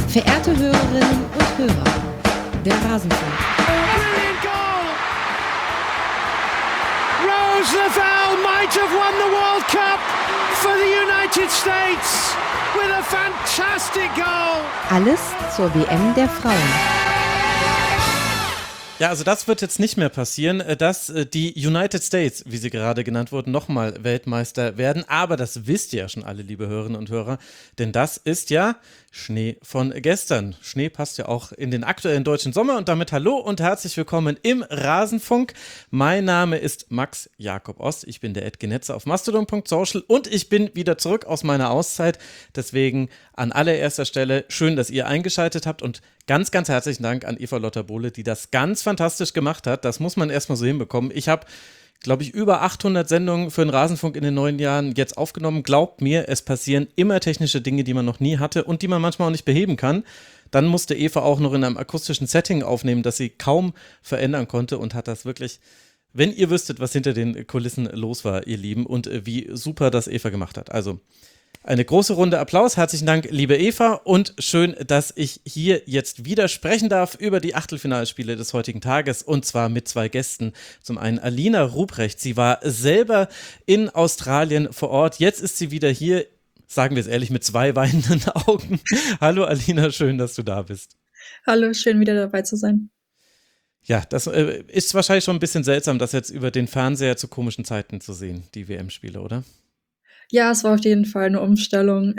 Verehrte Hörerinnen und Hörer, der Rasenfunk. Brilliant goal! Rose Lavelle might have won the World Cup for the United States with a fantastic goal. Alles zur WM der Frauen. Ja, also das wird jetzt nicht mehr passieren, dass die United States, wie sie gerade genannt wurden, nochmal Weltmeister werden. Aber das wisst ihr ja schon alle, liebe Hörerinnen und Hörer, denn das ist ja Schnee von gestern. Schnee passt ja auch in den aktuellen deutschen Sommer und damit hallo und herzlich willkommen im Rasenfunk. Mein Name ist Max Jakob Ost, ich bin der @genetze auf mastodon.social und ich bin wieder zurück aus meiner Auszeit. Deswegen an allererster Stelle schön, dass ihr eingeschaltet habt und ganz, ganz herzlichen Dank an Eva Lotter-Bohle, die das ganz fantastisch gemacht hat. Das muss man erstmal so hinbekommen. Ich habe, glaube ich, über 800 Sendungen für den Rasenfunk in den neuen Jahren jetzt aufgenommen. Glaubt mir, es passieren immer technische Dinge, die man noch nie hatte und die man manchmal auch nicht beheben kann. Dann musste Eva auch noch in einem akustischen Setting aufnehmen, das sie kaum verändern konnte und hat das wirklich, wenn ihr wüsstet, was hinter den Kulissen los war, ihr Lieben, und wie super das Eva gemacht hat. Also eine große Runde Applaus. Herzlichen Dank, liebe Eva, und schön, dass ich hier jetzt wieder sprechen darf über die Achtelfinalspiele des heutigen Tages und zwar mit zwei Gästen. Zum einen Alina Ruprecht. Sie war selber in Australien vor Ort. Jetzt ist sie wieder hier, sagen wir es ehrlich, mit zwei weinenden Augen. Hallo Alina, schön, dass du da bist. Hallo, schön wieder dabei zu sein. Ja, das ist wahrscheinlich schon ein bisschen seltsam, das jetzt über den Fernseher zu komischen Zeiten zu sehen, die WM-Spiele, oder? Ja, es war auf jeden Fall eine Umstellung.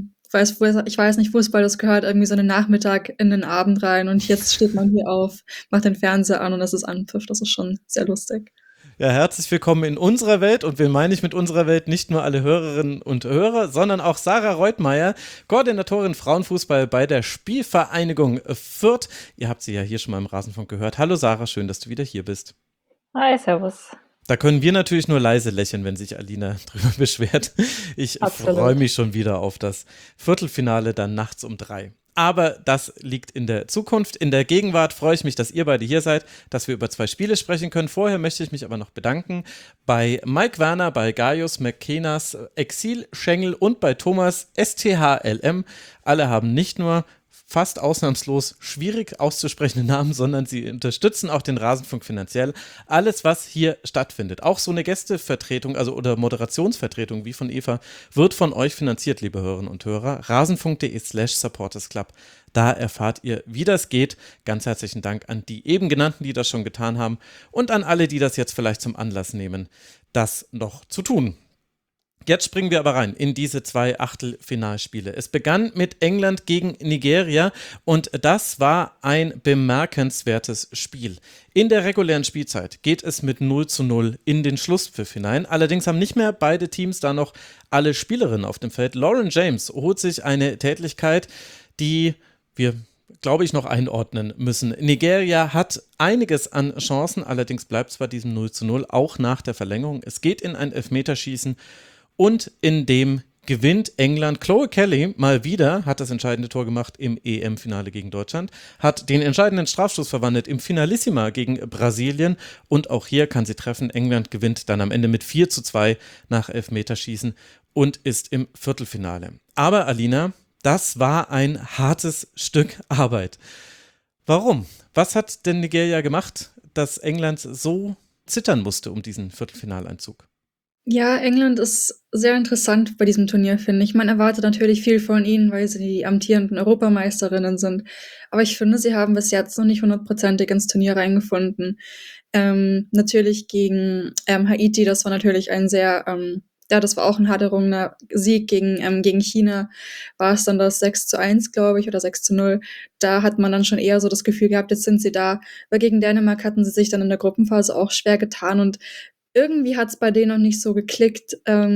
Ich weiß nicht, Fußball, das gehört irgendwie so einen Nachmittag in den Abend rein und jetzt steht man hier auf, macht den Fernseher an und es ist Anpfiff. Das ist schon sehr lustig. Ja, herzlich willkommen in unserer Welt und wen meine ich mit unserer Welt? Nicht nur alle Hörerinnen und Hörer, sondern auch Sarah Reutmeier, Koordinatorin Frauenfußball bei der Spielvereinigung Fürth. Ihr habt sie ja hier schon mal im Rasenfunk gehört. Hallo Sarah, schön, dass du wieder hier bist. Hi, servus. Da können wir natürlich nur leise lächeln, wenn sich Alina drüber beschwert. Ich freue mich schon wieder auf das Viertelfinale dann nachts um 3. Aber das liegt in der Zukunft. In der Gegenwart freue ich mich, dass ihr beide hier seid, dass wir über zwei Spiele sprechen können. Vorher möchte ich mich aber noch bedanken bei Mike Werner, bei Gaius McKenas, Exil Schengel und bei Thomas STHLM. Alle haben nicht nur fast ausnahmslos schwierig auszusprechende Namen, sondern sie unterstützen auch den Rasenfunk finanziell. Alles, was hier stattfindet, auch so eine Gästevertretung, also oder Moderationsvertretung wie von Eva, wird von euch finanziert, liebe Hörerinnen und Hörer. rasenfunk.de/supportersclub. Da erfahrt ihr, wie das geht. Ganz herzlichen Dank an die eben genannten, die das schon getan haben und an alle, die das jetzt vielleicht zum Anlass nehmen, das noch zu tun. Jetzt springen wir aber rein in diese zwei Achtelfinalspiele. Es begann mit England gegen Nigeria und das war ein bemerkenswertes Spiel. In der regulären Spielzeit geht es mit 0:0 in den Schlusspfiff hinein. Allerdings haben nicht mehr beide Teams da noch alle Spielerinnen auf dem Feld. Lauren James holt sich eine Tätlichkeit, die wir, glaube ich, noch einordnen müssen. Nigeria hat einiges an Chancen, allerdings bleibt es bei diesem 0:0 auch nach der Verlängerung. Es geht in ein Elfmeterschießen. Und in dem gewinnt England. Chloe Kelly mal wieder hat das entscheidende Tor gemacht im EM-Finale gegen Deutschland, hat den entscheidenden Strafstoß verwandelt im Finalissima gegen Brasilien und auch hier kann sie treffen. England gewinnt dann am Ende mit 4:2 nach Elfmeterschießen und ist im Viertelfinale. Aber Alina, das war ein hartes Stück Arbeit. Warum? Was hat denn Nigeria gemacht, dass England so zittern musste um diesen Viertelfinaleinzug? Ja, England ist sehr interessant bei diesem Turnier, finde ich. Man erwartet natürlich viel von ihnen, weil sie die amtierenden Europameisterinnen sind. Aber ich finde, sie haben bis jetzt noch nicht hundertprozentig ins Turnier reingefunden. Natürlich gegen Haiti, das war natürlich ein sehr, das war auch ein hart errungener Sieg gegen China. War es dann das 6:1, glaube ich, oder 6:0. Da hat man dann schon eher so das Gefühl gehabt, jetzt sind sie da. Weil gegen Dänemark hatten sie sich dann in der Gruppenphase auch schwer getan und irgendwie hat es bei denen noch nicht so geklickt.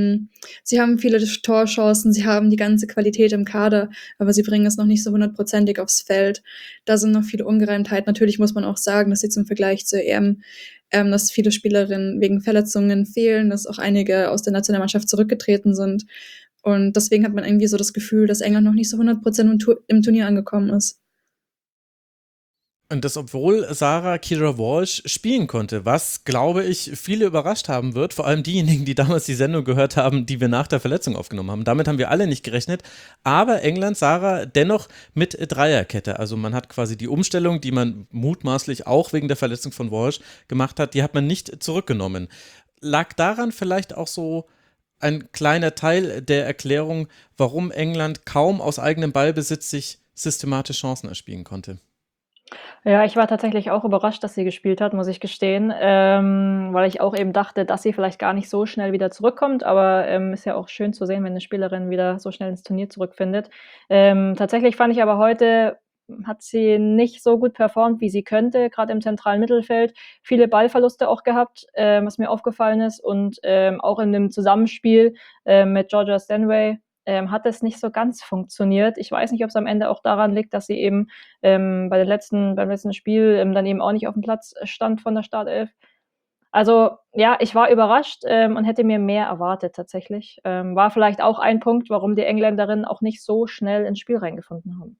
Sie haben viele Torchancen, sie haben die ganze Qualität im Kader, aber sie bringen es noch nicht so hundertprozentig aufs Feld. Da sind noch viele Ungereimtheiten. Natürlich muss man auch sagen, dass jetzt im Vergleich zur EM, dass viele Spielerinnen wegen Verletzungen fehlen, dass auch einige aus der Nationalmannschaft zurückgetreten sind. Und deswegen hat man irgendwie so das Gefühl, dass England noch nicht so 100% im Turnier angekommen ist. Und das, obwohl Sarah Kira Walsh spielen konnte, was, glaube ich, viele überrascht haben wird, vor allem diejenigen, die damals die Sendung gehört haben, die wir nach der Verletzung aufgenommen haben. Damit haben wir alle nicht gerechnet, aber England, Sarah, dennoch mit Dreierkette. Also man hat quasi die Umstellung, die man mutmaßlich auch wegen der Verletzung von Walsh gemacht hat, die hat man nicht zurückgenommen. Lag daran vielleicht auch so ein kleiner Teil der Erklärung, warum England kaum aus eigenem Ballbesitz sich systematisch Chancen erspielen konnte? Ja, ich war tatsächlich auch überrascht, dass sie gespielt hat, muss ich gestehen, weil ich auch eben dachte, dass sie vielleicht gar nicht so schnell wieder zurückkommt, aber, ist ja auch schön zu sehen, wenn eine Spielerin wieder so schnell ins Turnier zurückfindet. Tatsächlich fand ich aber heute hat sie nicht so gut performt, wie sie könnte, gerade im zentralen Mittelfeld. Viele Ballverluste auch gehabt, was mir aufgefallen ist und, auch in dem Zusammenspiel, mit Georgia Stanway, hat es nicht so ganz funktioniert. Ich weiß nicht, ob es am Ende auch daran liegt, dass sie eben, beim letzten Spiel, dann eben auch nicht auf dem Platz stand von der Startelf. Also, ja, ich war überrascht, und hätte mir mehr erwartet tatsächlich. War vielleicht auch ein Punkt, warum die Engländerinnen auch nicht so schnell ins Spiel reingefunden haben.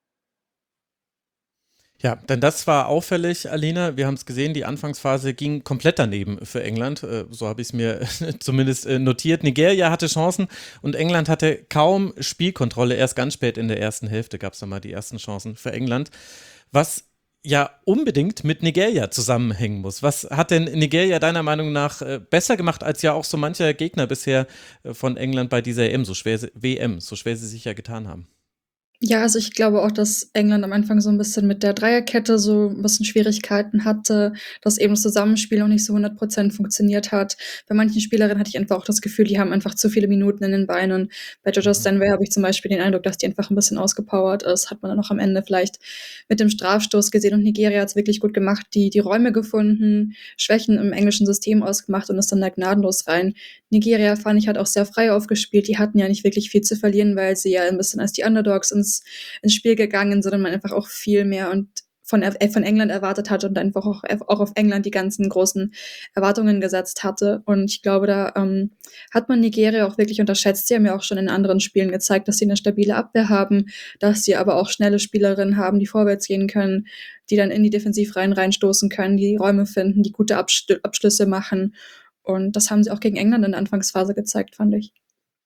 Ja, denn das war auffällig, Alina. Wir haben es gesehen, die Anfangsphase ging komplett daneben für England. So habe ich es mir zumindest notiert. Nigeria hatte Chancen und England hatte kaum Spielkontrolle. Erst ganz spät in der ersten Hälfte gab es dann mal die ersten Chancen für England. Was ja unbedingt mit Nigeria zusammenhängen muss. Was hat denn Nigeria deiner Meinung nach besser gemacht, als ja auch so mancher Gegner bisher von England bei dieser WM, so schwer sie sich ja getan haben? Ja, also ich glaube auch, dass England am Anfang so ein bisschen mit der Dreierkette so ein bisschen Schwierigkeiten hatte, dass eben das Zusammenspiel noch nicht so 100% funktioniert hat. Bei manchen Spielerinnen hatte ich einfach auch das Gefühl, die haben einfach zu viele Minuten in den Beinen. Bei Georgia Stanway habe ich zum Beispiel den Eindruck, dass die einfach ein bisschen ausgepowert ist. Hat man dann auch am Ende vielleicht mit dem Strafstoß gesehen und Nigeria hat's wirklich gut gemacht, die Räume gefunden, Schwächen im englischen System ausgemacht und ist dann da gnadenlos rein. Nigeria, fand ich, hat auch sehr frei aufgespielt. Die hatten ja nicht wirklich viel zu verlieren, weil sie ja ein bisschen als die Underdogs ins Spiel gegangen, sondern man einfach auch viel mehr und von England erwartet hatte und einfach auch auf England die ganzen großen Erwartungen gesetzt hatte. Und ich glaube, da hat man Nigeria auch wirklich unterschätzt. Sie haben ja auch schon in anderen Spielen gezeigt, dass sie eine stabile Abwehr haben, dass sie aber auch schnelle Spielerinnen haben, die vorwärts gehen können, die dann in die Defensivreihen reinstoßen können, die Räume finden, die gute Abschlüsse machen. Und das haben sie auch gegen England in der Anfangsphase gezeigt, fand ich.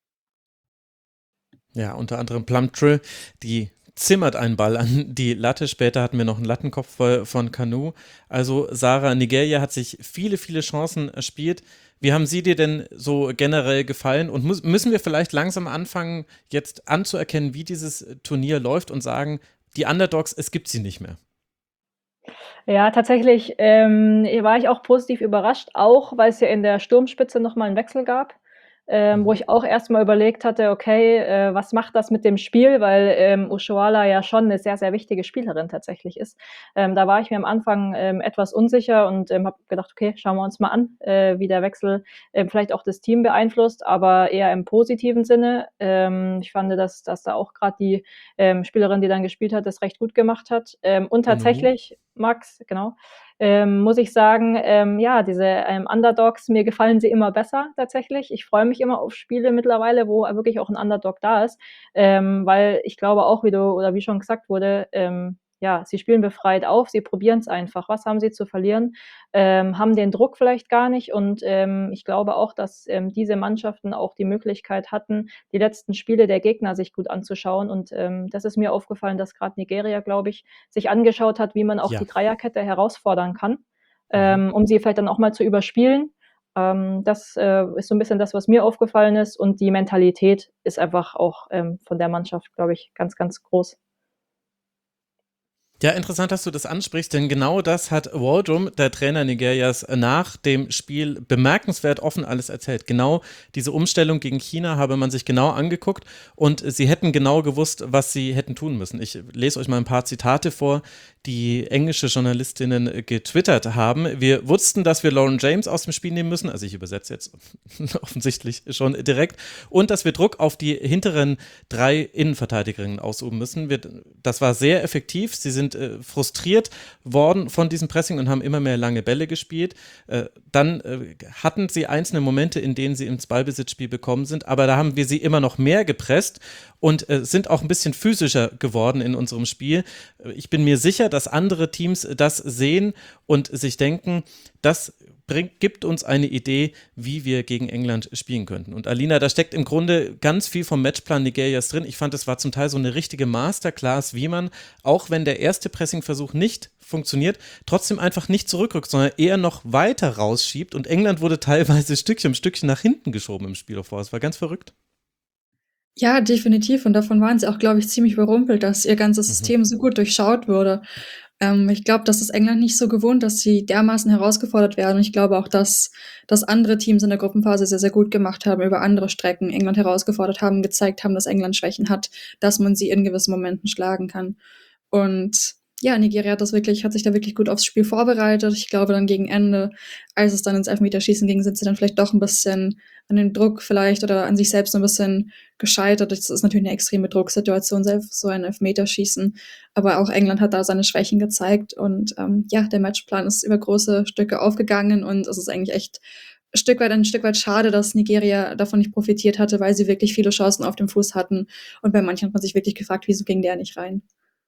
Ja, unter anderem Plumtree, die zimmert einen Ball an die Latte. Später hatten wir noch einen Lattenkopf von Kanu. Also Sarah, Nigeria hat sich viele, viele Chancen erspielt. Wie haben sie dir denn so generell gefallen? Und müssen wir vielleicht langsam anfangen, jetzt anzuerkennen, wie dieses Turnier läuft und sagen, die Underdogs, es gibt sie nicht mehr? Ja, tatsächlich, war ich auch positiv überrascht, auch weil es ja in der Sturmspitze noch mal 'n Wechsel gab, wo ich auch erst mal überlegt hatte: „Okay, was macht das mit dem Spiel?“ Weil, Oshoala ja schon 'ne sehr, sehr wichtige Spielerin tatsächlich ist. Da war ich mir am Anfang, etwas unsicher und, habe gedacht: „Okay, schauen wir uns mal an, wie der Wechsel, vielleicht auch das Team beeinflusst“, aber eher im positiven Sinne. Ich fand, dass da auch grad die, Spielerin, die dann gespielt hat, das recht gut gemacht hat. Und Kanu? tatsächlich Max, genau, muss ich sagen, ja, diese, Underdogs, mir gefallen sie immer besser tatsächlich. Ich freue mich immer auf Spiele mittlerweile, wo wirklich auch 'n Underdog da ist, weil ich glaube auch, wie schon gesagt wurde, ja, sie spielen befreit auf, sie probieren's einfach. Was haben sie zu verlieren? Haben den Druck vielleicht gar nicht und, ich glaube auch, dass, diese Mannschaften auch die Möglichkeit hatten, die letzten Spiele der Gegner sich gut anzuschauen und, das ist mir aufgefallen, dass grad Nigeria, glaube ich, sich angeschaut hat, wie man auch Ja. die Dreierkette herausfordern kann, Mhm. um sie vielleicht dann auch mal zu überspielen. Das, ist so 'n bisschen das, was mir aufgefallen ist und die Mentalität ist einfach auch, von der Mannschaft, glaube ich, ganz, ganz groß. Ja, interessant, dass du das ansprichst, denn genau das hat Waldrum, der Trainer Nigerias, nach dem Spiel bemerkenswert offen alles erzählt. Genau diese Umstellung gegen China habe man sich genau angeguckt und sie hätten genau gewusst, was sie hätten tun müssen. Ich lese euch mal ein paar Zitate vor, die englische Journalistinnen getwittert haben. Wir wussten, dass wir Lauren James aus dem Spiel nehmen müssen, also ich übersetze jetzt offensichtlich schon direkt, und dass wir Druck auf die hinteren drei Innenverteidigerinnen ausüben müssen. Das war sehr effektiv. Sie sind sind frustriert worden von diesem Pressing und haben immer mehr lange Bälle gespielt. Dann hatten sie einzelne Momente, in denen sie ins Ballbesitzspiel bekommen sind, aber da haben wir sie immer noch mehr gepresst und sind auch ein bisschen physischer geworden in unserem Spiel. Ich bin mir sicher, dass andere Teams das sehen und sich denken, das gibt uns eine Idee, wie wir gegen England spielen könnten. Und Alina, da steckt im Grunde ganz viel vom Matchplan Nigerias drin. Ich fand, es war zum Teil so eine richtige Masterclass, wie man, auch wenn der erste Pressingversuch nicht funktioniert, trotzdem einfach nicht zurückrückt, sondern eher noch weiter rausschiebt. Und England wurde teilweise Stückchen um Stückchen nach hinten geschoben im Spiel davor. Es war ganz verrückt. Ja, definitiv. Und davon waren sie auch, glaube ich, ziemlich überrumpelt, dass ihr ganzes System so gut durchschaut wurde. Ich glaube, das ist England nicht so gewohnt, dass sie dermaßen herausgefordert werden. Und ich glaube auch, dass andere Teams in der Gruppenphase sehr, sehr gut gemacht haben, über andere Strecken England herausgefordert haben, gezeigt haben, dass England Schwächen hat, dass man sie in gewissen Momenten schlagen kann. Und ja, Nigeria hat sich da wirklich gut aufs Spiel vorbereitet. Ich glaube, dann gegen Ende, als es dann ins Elfmeterschießen ging, sind sie dann vielleicht doch ein bisschen an dem Druck vielleicht oder an sich selbst ein bisschen gescheitert. Das ist natürlich eine extreme Drucksituation, selbst so ein Elfmeterschießen. Aber auch England hat da seine Schwächen gezeigt. Und der Matchplan ist über große Stücke aufgegangen. Und es ist eigentlich echt ein Stück weit schade, dass Nigeria davon nicht profitiert hatte, weil sie wirklich viele Chancen auf dem Fuß hatten. Und bei manchen hat man sich wirklich gefragt, wieso ging der nicht rein?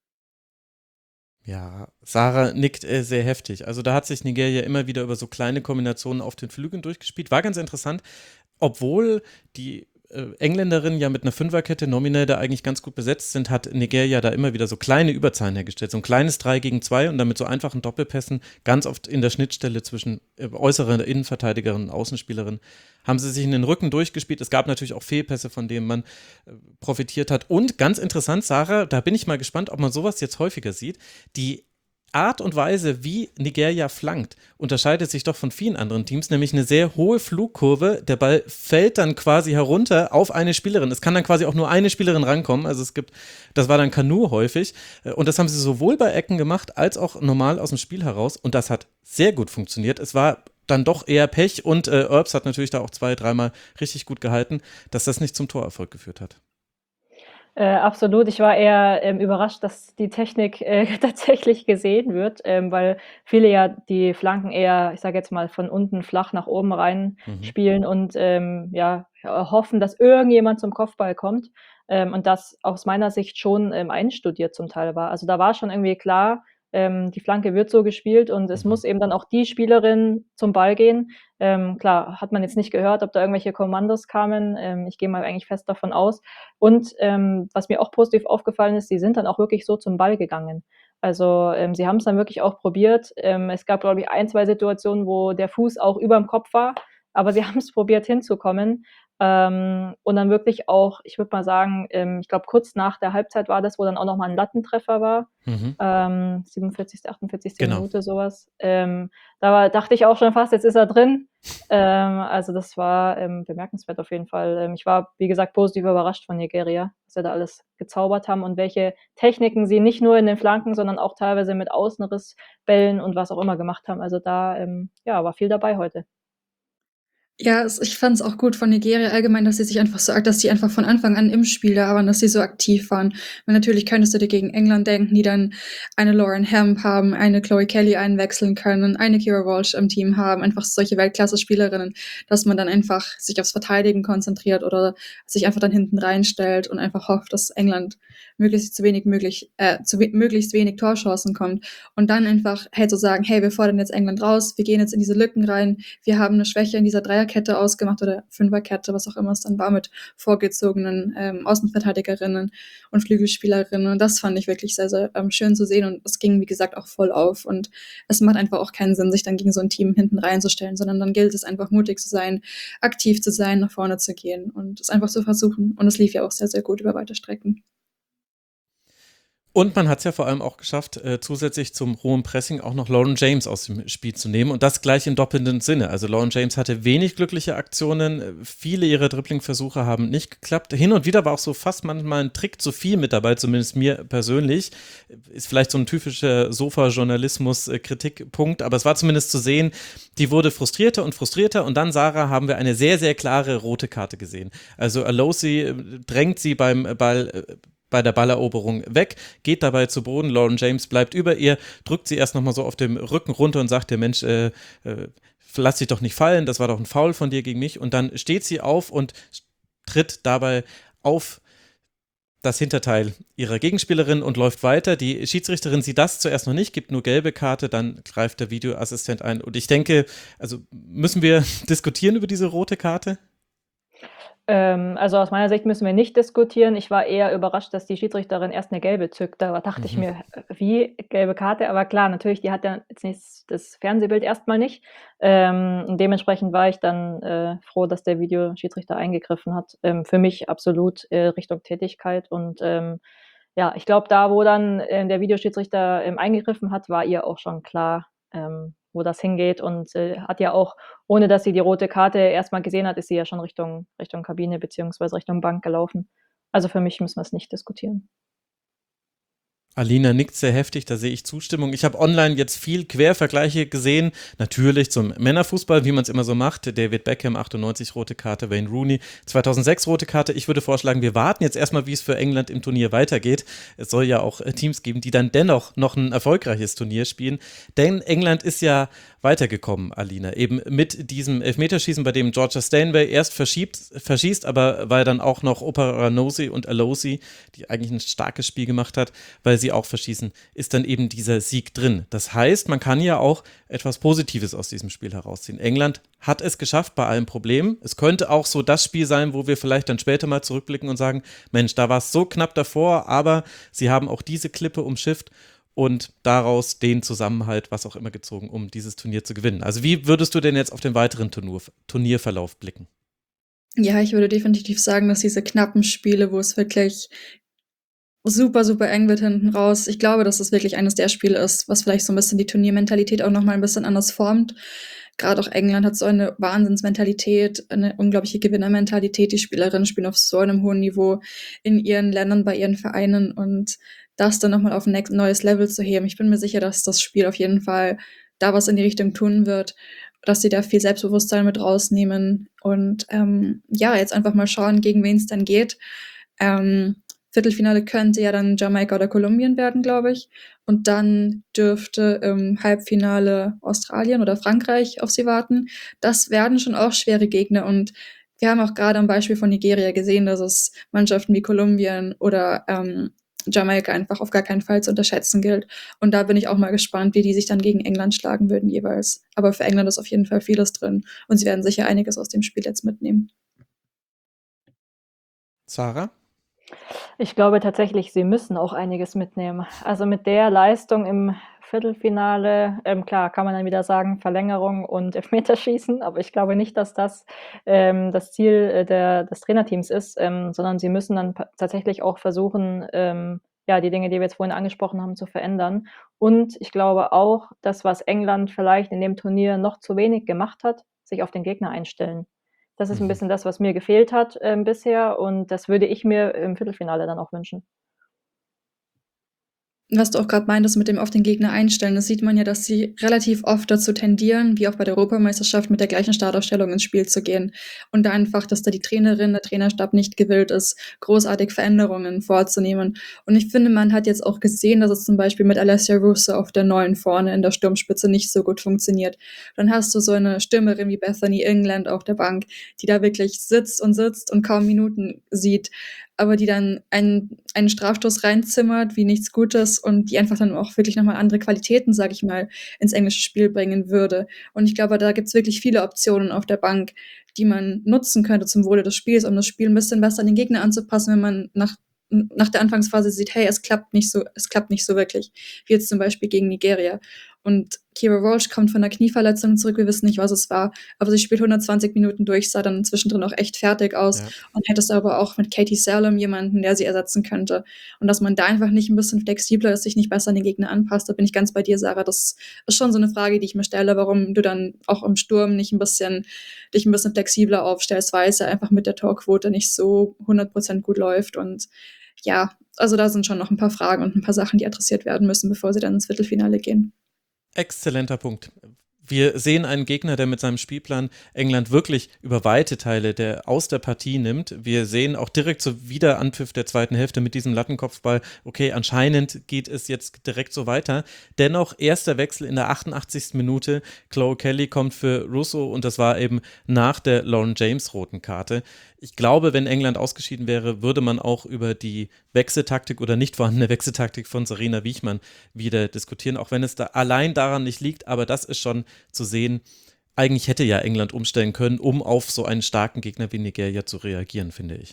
Ja, Sarah nickt sehr heftig. Also da hat sich Nigeria immer wieder über so kleine Kombinationen auf den Flügeln durchgespielt. War ganz interessant, obwohl die Engländerinnen ja mit einer Fünferkette nominell da eigentlich ganz gut besetzt sind, hat Nigeria da immer wieder so kleine Überzahlen hergestellt. So ein kleines 3-gegen-2 und dann mit so einfachen Doppelpässen, ganz oft in der Schnittstelle zwischen äußeren Innenverteidigerinnen und Außenspielerinnen, haben sie sich in den Rücken durchgespielt. Es gab natürlich auch Fehlpässe, von denen man profitiert hat. Und ganz interessant, Sarah, da bin ich mal gespannt, ob man sowas jetzt häufiger sieht, die Art und Weise, wie Nigeria flankt, unterscheidet sich doch von vielen anderen Teams, nämlich eine sehr hohe Flugkurve. Der Ball fällt dann quasi herunter auf eine Spielerin. Es kann dann quasi auch nur eine Spielerin rankommen. Also das war dann Kanu häufig. Und das haben sie sowohl bei Ecken gemacht, als auch normal aus dem Spiel heraus. Und das hat sehr gut funktioniert. Es war dann doch eher Pech und Earps hat natürlich da auch 2-3 Mal richtig gut gehalten, dass das nicht zum Torerfolg geführt hat. Absolut. Ich war eher überrascht, dass die Technik tatsächlich gesehen wird, weil viele ja die Flanken eher, ich sage jetzt mal, von unten flach nach oben rein spielen und hoffen, dass irgendjemand zum Kopfball kommt. Und das aus meiner Sicht schon einstudiert zum Teil war. Also da war schon irgendwie klar, die Flanke wird so gespielt und es muss eben dann auch die Spielerin zum Ball gehen. Klar, hat man jetzt nicht gehört, ob da irgendwelche Kommandos kamen. Ich gehe mal eigentlich fest davon aus. Und was mir auch positiv aufgefallen ist, sie sind dann auch wirklich so zum Ball gegangen. Also sie haben es dann wirklich auch probiert. Es gab, glaube ich, 1-2 Situationen, wo der Fuß auch über dem Kopf war, aber sie haben es probiert hinzukommen. Und dann wirklich auch, ich würde mal sagen, ich glaube, kurz nach der Halbzeit war das, wo dann auch nochmal ein Lattentreffer war. 47., 48. Genau. Minute, sowas. Dachte ich auch schon fast, jetzt ist er drin. Also das war bemerkenswert auf jeden Fall. Ich war, wie gesagt, positiv überrascht von Nigeria, was sie da alles gezaubert haben und welche Techniken sie nicht nur in den Flanken, sondern auch teilweise mit Außenrissbällen und was auch immer gemacht haben. Also da war viel dabei heute. Ja, ich fand es auch gut von Nigeria allgemein, dass die einfach von Anfang an im Spiel da waren, dass sie so aktiv waren. Weil natürlich könntest du dir gegen England denken, die dann eine Lauren Hemp haben, eine Chloe Kelly einwechseln können, eine Kira Walsh im Team haben, einfach solche Weltklasse-Spielerinnen, dass man dann einfach sich aufs Verteidigen konzentriert oder sich einfach dann hinten reinstellt und einfach hofft, dass England möglichst wenig Torchancen kommt. Und dann einfach zu sagen, hey, wir fordern jetzt England raus, wir gehen jetzt in diese Lücken rein, wir haben eine Schwäche in dieser Dreierkette ausgemacht oder Fünferkette, was auch immer es dann war, mit vorgezogenen Außenverteidigerinnen und Flügelspielerinnen. Und das fand ich wirklich sehr, sehr schön zu sehen. Und es ging, wie gesagt, auch voll auf. Und es macht einfach auch keinen Sinn, sich dann gegen so ein Team hinten reinzustellen, sondern dann gilt es einfach, mutig zu sein, aktiv zu sein, nach vorne zu gehen und es einfach zu versuchen. Und es lief ja auch sehr, sehr gut über weite Strecken. Und man hat es ja vor allem auch geschafft, zusätzlich zum hohen Pressing auch noch Lauren James aus dem Spiel zu nehmen und das gleich im doppelnden Sinne. Also Lauren James hatte wenig glückliche Aktionen, viele ihrer Dribbling-Versuche haben nicht geklappt. Hin und wieder war auch so fast manchmal ein Trick zu viel mit dabei, zumindest mir persönlich. Ist vielleicht so ein typischer Sofa-Journalismus-Kritikpunkt, aber es war zumindest zu sehen, die wurde frustrierter und dann, Sarah, haben wir eine sehr, sehr klare rote Karte gesehen. Also Alosi drängt sie beim Ball bei der Balleroberung weg, geht dabei zu Boden. Lauren James bleibt über ihr, drückt sie erst nochmal so auf dem Rücken runter und sagt, der Mensch, lass dich doch nicht fallen, das war doch ein Foul von dir gegen mich. Und dann steht sie auf und tritt dabei auf das Hinterteil ihrer Gegenspielerin und läuft weiter. Die Schiedsrichterin sieht das zuerst noch nicht, gibt nur gelbe Karte, dann greift der Videoassistent ein. Und ich denke, also müssen wir diskutieren über diese rote Karte? Also aus meiner Sicht müssen wir nicht diskutieren. Ich war eher überrascht, dass die Schiedsrichterin erst eine gelbe zückt. Da dachte ich mir, wie gelbe Karte? Aber klar, natürlich, die hat ja jetzt nicht das Fernsehbild erstmal nicht. Und dementsprechend war ich dann froh, dass der Videoschiedsrichter eingegriffen hat. Für mich absolut Richtung Tätigkeit. Und ja, ich glaube, da, wo dann der Videoschiedsrichter eingegriffen hat, war ihr auch schon klar, wo das hingeht, und hat ja auch, ohne dass sie die rote Karte erstmal gesehen hat, ist sie ja schon Richtung Kabine beziehungsweise Richtung Bank gelaufen. Also für mich müssen wir es nicht diskutieren. Alina nickt sehr heftig, da sehe ich Zustimmung. Ich habe online jetzt viel Quervergleiche gesehen, natürlich zum Männerfußball, wie man es immer so macht. David Beckham, 98 rote Karte, Wayne Rooney, 2006 rote Karte. Ich würde vorschlagen, wir warten jetzt erstmal, wie es für England im Turnier weitergeht. Es soll ja auch Teams geben, die dann dennoch noch ein erfolgreiches Turnier spielen. Denn England ist ja weitergekommen, Alina, eben mit diesem Elfmeterschießen, bei dem Georgia Stanway erst verschießt, aber weil dann auch noch Oparanosi und Alosi, die eigentlich ein starkes Spiel gemacht hat, weil sie auch verschießen, ist dann eben dieser Sieg drin. Das heißt, man kann ja auch etwas Positives aus diesem Spiel herausziehen. England hat es geschafft bei allen Problemen. Es könnte auch so das Spiel sein, wo wir vielleicht dann später mal zurückblicken und sagen, Mensch, da war es so knapp davor, aber sie haben auch diese Klippe umschifft und daraus den Zusammenhalt, was auch immer, gezogen, um dieses Turnier zu gewinnen. Also wie würdest du denn jetzt auf den weiteren Turnierverlauf blicken? Ja, ich würde definitiv sagen, dass diese knappen Spiele, wo es wirklich super, super eng wird hinten raus, ich glaube, dass es wirklich eines der Spiele ist, was vielleicht so ein bisschen die Turniermentalität auch nochmal ein bisschen anders formt. Gerade auch England hat so eine Wahnsinnsmentalität, eine unglaubliche Gewinnermentalität. Die Spielerinnen spielen auf so einem hohen Niveau in ihren Ländern, bei ihren Vereinen, und das dann nochmal auf ein neues Level zu heben. Ich bin mir sicher, dass das Spiel auf jeden Fall da was in die Richtung tun wird, dass sie da viel Selbstbewusstsein mit rausnehmen und ja, jetzt einfach mal schauen, gegen wen es dann geht. Viertelfinale könnte ja dann Jamaika oder Kolumbien werden, glaube ich. Und dann dürfte im Halbfinale Australien oder Frankreich auf sie warten. Das werden schon auch schwere Gegner. Und wir haben auch gerade am Beispiel von Nigeria gesehen, dass es Mannschaften wie Kolumbien oder Jamaika einfach auf gar keinen Fall zu unterschätzen gilt. Und da bin ich auch mal gespannt, wie die sich dann gegen England schlagen würden jeweils. Aber für England ist auf jeden Fall vieles drin. Und sie werden sicher einiges aus dem Spiel jetzt mitnehmen. Sarah? Ich glaube tatsächlich, sie müssen auch einiges mitnehmen. Also mit der Leistung im Viertelfinale, klar, kann man dann wieder sagen, Verlängerung und Elfmeterschießen, aber ich glaube nicht, dass das das Ziel des Trainerteams ist, sondern sie müssen dann tatsächlich auch versuchen, ja, die Dinge, die wir jetzt vorhin angesprochen haben, zu verändern. Und ich glaube auch, dass, was England vielleicht in dem Turnier noch zu wenig gemacht hat, sich auf den Gegner einstellen. Das ist ein bisschen das, was mir gefehlt hat bisher, und das würde ich mir im Viertelfinale dann auch wünschen. Was du auch gerade meintest mit dem auf den Gegner einstellen, das sieht man ja, dass sie relativ oft dazu tendieren, wie auch bei der Europameisterschaft, mit der gleichen Startaufstellung ins Spiel zu gehen. Und da einfach, dass da die Trainerin, der Trainerstab nicht gewillt ist, großartig Veränderungen vorzunehmen. Und ich finde, man hat jetzt auch gesehen, dass es zum Beispiel mit Alessia Russo auf der 9 vorne in der Sturmspitze nicht so gut funktioniert. Dann hast du so eine Stürmerin wie Bethany England auf der Bank, die da wirklich sitzt und kaum Minuten sieht, aber die dann einen Strafstoß reinzimmert wie nichts Gutes und die einfach dann auch wirklich nochmal andere Qualitäten, sage ich mal, ins englische Spiel bringen würde. Und ich glaube, da gibt's wirklich viele Optionen auf der Bank, die man nutzen könnte zum Wohle des Spiels, um das Spiel ein bisschen besser an den Gegner anzupassen, wenn man nach der Anfangsphase sieht, hey, es klappt nicht so wirklich, wie jetzt zum Beispiel gegen Nigeria. Und Keira Walsh kommt von einer Knieverletzung zurück, wir wissen nicht, was es war, aber sie spielt 120 Minuten durch, sah dann zwischendrin auch echt fertig aus, ja. Und hättest aber auch mit Katie Salem jemanden, der sie ersetzen könnte. Und dass man da einfach nicht ein bisschen flexibler ist, sich nicht besser an den Gegner anpasst, da bin ich ganz bei dir, Sarah. Das ist schon so eine Frage, die ich mir stelle, warum du dann auch im Sturm nicht dich ein bisschen flexibler aufstellst, weil es ja einfach mit der Torquote nicht so 100% gut läuft. Und ja, also da sind schon noch ein paar Fragen und ein paar Sachen, die adressiert werden müssen, bevor sie dann ins Viertelfinale gehen. Exzellenter Punkt. Wir sehen einen Gegner, der mit seinem Spielplan England wirklich über weite Teile aus der Partie nimmt. Wir sehen auch direkt so Wiederanpfiff der zweiten Hälfte mit diesem Lattenkopfball. Okay, anscheinend geht es jetzt direkt so weiter. Dennoch erster Wechsel in der 88. Minute. Chloe Kelly kommt für Russo und das war eben nach der Lauren James roten Karte. Ich glaube, wenn England ausgeschieden wäre, würde man auch über die Wechseltaktik oder nicht vorhandene Wechseltaktik von Sarina Wiechmann wieder diskutieren, auch wenn es da allein daran nicht liegt, aber das ist schon zu sehen. Eigentlich hätte ja England umstellen können, um auf so einen starken Gegner wie Nigeria zu reagieren, finde ich.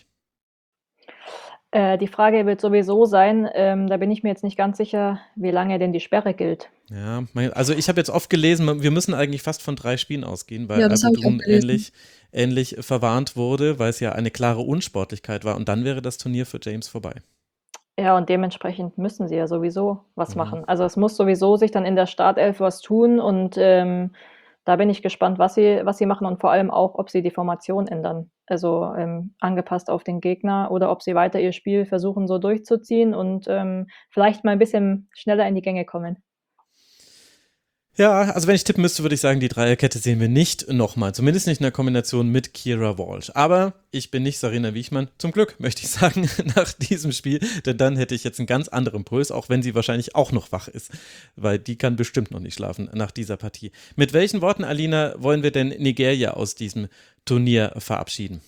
Die Frage wird sowieso sein, da bin ich mir jetzt nicht ganz sicher, wie lange denn die Sperre gilt. Ja, also ich habe jetzt oft gelesen, wir müssen eigentlich fast von 3 Spielen ausgehen, weil Ja, das habe ich auch Al-Boudroun gelesen. ähnlich verwarnt wurde, weil es ja eine klare Unsportlichkeit war und dann wäre das Turnier für James vorbei. Ja, und dementsprechend müssen sie ja sowieso was Mhm. machen. Also, es muss sowieso sich dann in der Startelf was tun und, da bin ich gespannt, was sie machen und vor allem auch, ob sie die Formation ändern. Also, angepasst auf den Gegner oder ob sie weiter ihr Spiel versuchen, so durchzuziehen und, vielleicht mal ein bisschen schneller in die Gänge kommen. Ja, also wenn ich tippen müsste, würde ich sagen, die Dreierkette sehen wir nicht nochmal. Zumindest nicht in der Kombination mit Keira Walsh. Aber ich bin nicht Sarina Wiechmann. Zum Glück, möchte ich sagen, nach diesem Spiel. Denn dann hätte ich jetzt einen ganz anderen Puls, auch wenn sie wahrscheinlich auch noch wach ist. Weil die kann bestimmt noch nicht schlafen nach dieser Partie. Mit welchen Worten, Alina, wollen wir denn Nigeria aus diesem Turnier verabschieden?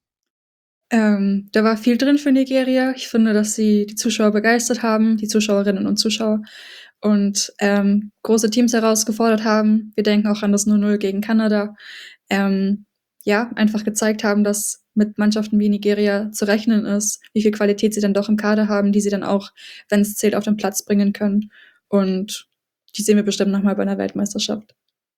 Da war viel drin für Nigeria. Ich finde, dass sie die Zuschauer begeistert haben, die Zuschauerinnen und Zuschauer und große Teams herausgefordert haben. Wir denken auch an das 0-0 gegen Kanada. Ja, einfach gezeigt haben, dass mit Mannschaften wie Nigeria zu rechnen ist, wie viel Qualität sie dann doch im Kader haben, die sie dann auch, wenn es zählt, auf den Platz bringen können. Und die sehen wir bestimmt nochmal bei einer Weltmeisterschaft.